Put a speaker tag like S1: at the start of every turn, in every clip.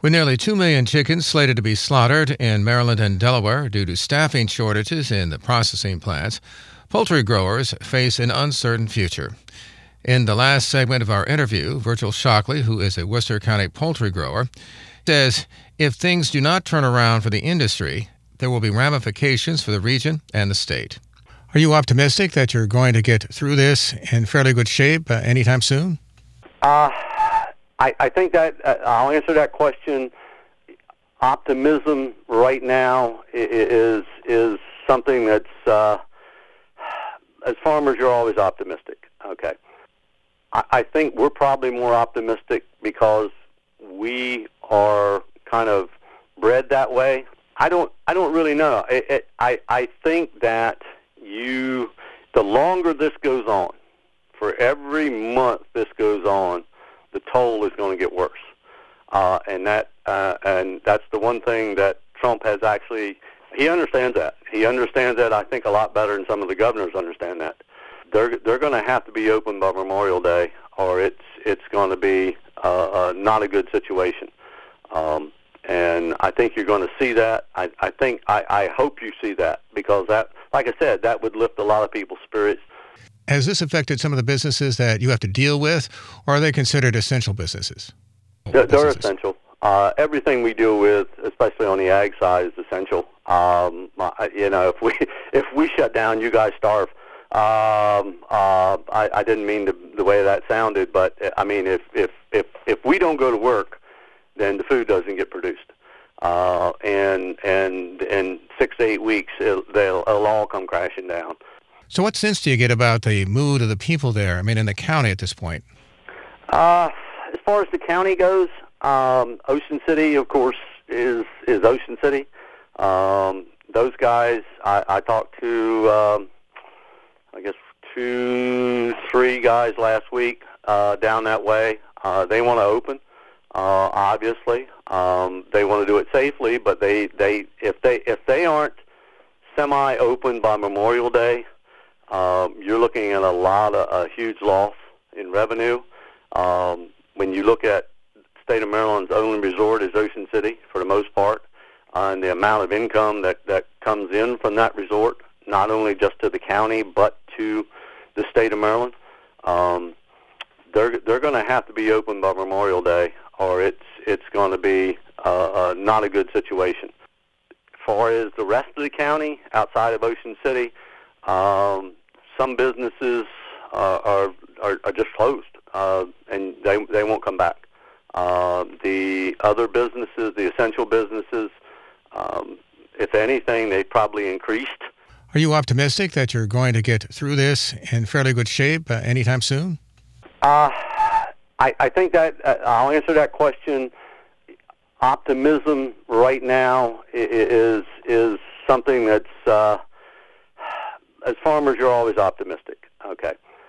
S1: With nearly 2 million chickens slated to be slaughtered in Maryland and Delaware due to staffing shortages in the processing plants, poultry growers face an uncertain future. In the last segment of our interview, Virgil Shockley, who is a Worcester County poultry grower, says if things do not turn around for the industry, there will be ramifications for the region and the state. Are you optimistic that you're going to get through this in fairly good shape anytime soon?
S2: I think that I'll answer that question. Optimism right now is something that's, as farmers, you're always optimistic. Okay. I think we're probably more optimistic because we are kind of bred that way. I don't really know. I think that the longer this goes on, for every month this goes on, the toll is going to get worse. And that's the one thing that Trump has actually, he understands that. He understands that, I think, a lot better than some of the governors understand that. They're going to have to be open by Memorial Day, or it's going to be not a good situation. And I think you're going to see that. I hope you see that, because that, like I said, that would lift a lot of people's spirits.
S1: Has this affected some of the businesses that you have to deal with, or are they considered essential businesses?
S2: They're essential. Everything we deal with, especially on the ag side, is essential. If we shut down, you guys starve. I didn't mean the way that sounded, but I mean if we don't go to work, then the food doesn't get produced. And in 6 to 8 weeks, it'll all come crashing down.
S1: So what sense do you get about the mood of the people there, in the county at this point?
S2: As far as the county goes, Ocean City, of course, is Ocean City. Those guys, I talked to, I guess, 2-3 guys last week down that way. They want to open, obviously. They want to do it safely, but if they aren't semi-open by Memorial Day, you're looking at a huge loss in revenue. When you look at the state of Maryland's only resort is Ocean City for the most part, and the amount of income that comes in from that resort, not only just to the county but to the state of Maryland, they're going to have to be open by Memorial Day, or it's going to be not a good situation. As far as the rest of the county outside of Ocean City, some businesses are just closed, and they won't come back. The other businesses, the essential businesses, if anything, they probably increased.
S1: Are you optimistic that you're going to get through this in fairly good shape anytime soon?
S2: I think that I'll answer that question. Optimism right now is something that's, as farmers, you're always optimistic. Okay.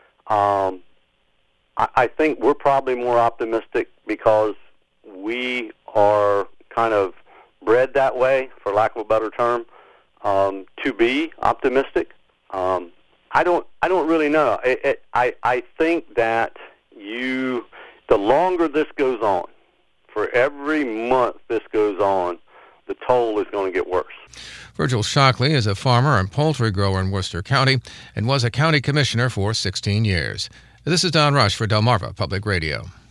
S2: I think we're probably more optimistic because we are kind of bred that way, for lack of a better term, to be optimistic. I don't really know. I think that the longer this goes on, for every month this goes on, the toll is going to get worse.
S1: Virgil Shockley is a farmer and poultry grower in Worcester County and was a county commissioner for 16 years. This is Don Rush for Delmarva Public Radio.